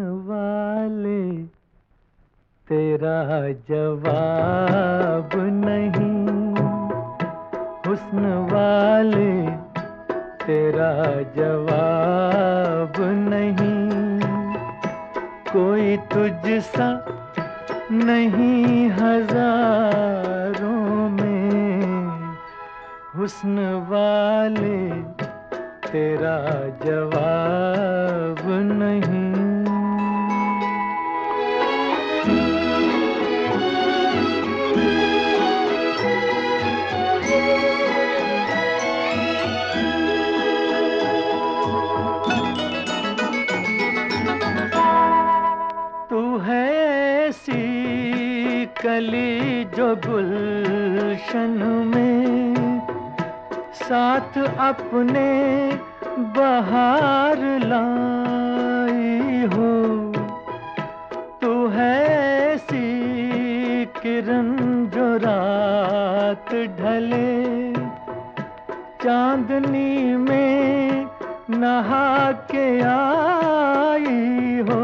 वाले तेरा जवाब नहीं, हुस्न वाले तेरा जवाब नहीं, कोई तुझसा नहीं हजारों में, हुस्न वाले तेरा जवाब नहीं। तू है ऐसी कली जो गुलशन में साथ अपने बहार लाई हो। तू है ऐसी किरण जो रात ढले चांदनी में नहा के आई हो।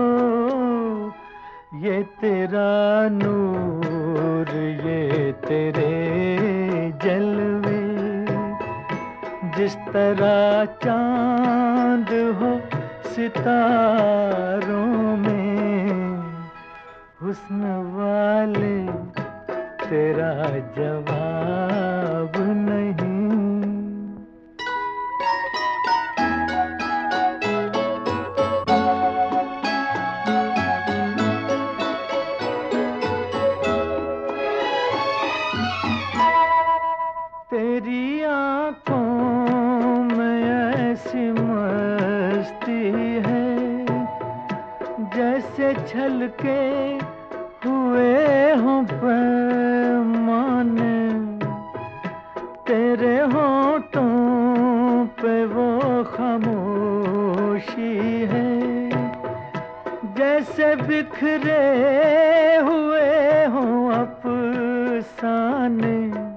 ये तेरा नूर ये तेरे जलवे, जिस तरह चांद हो सितारों में, हुस्न वाले तेरा जवाब नहीं। तेरी आंखों में ऐसी मस्ती है जैसे छलके हुए हों पैमाने। तेरे होठों पे वो खामोशी है जैसे बिखरे हुए हों अफसाने।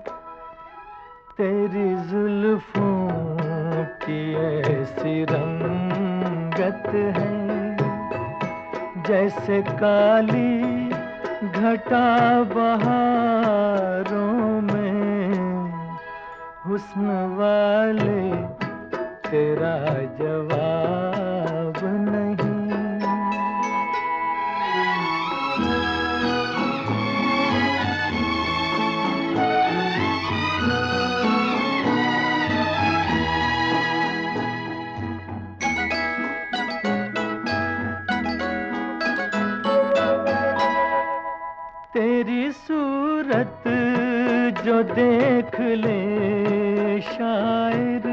तेरी जुल्फों की ऐसी रंगत है जैसे काली घटा बहारों में, हुस्न वाले तेरा जवाब नहीं। तेरी सूरत जो देख ले शायर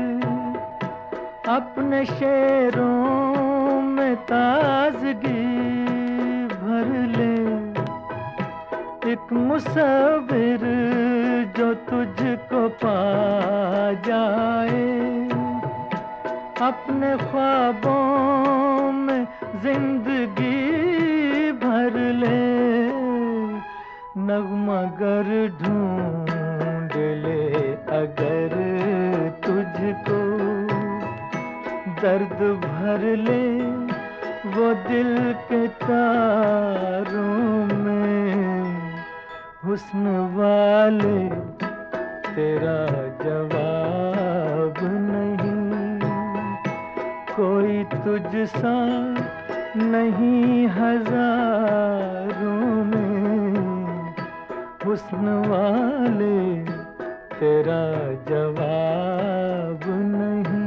अपने शेरों में ताजगी भर ले। एक मुसव्विर जो तुझको पा जाए अपने ख्वाबों में जिंदगी भर ले। नगमगर ढूंढ ले अगर तुझको, दर्द भर ले वो दिल के तारों में, हुस्न वाले तेरा जवाब नहीं। कोई तुझसा नहीं हजारों में, हुस्न वाले तेरा जवाब नहीं।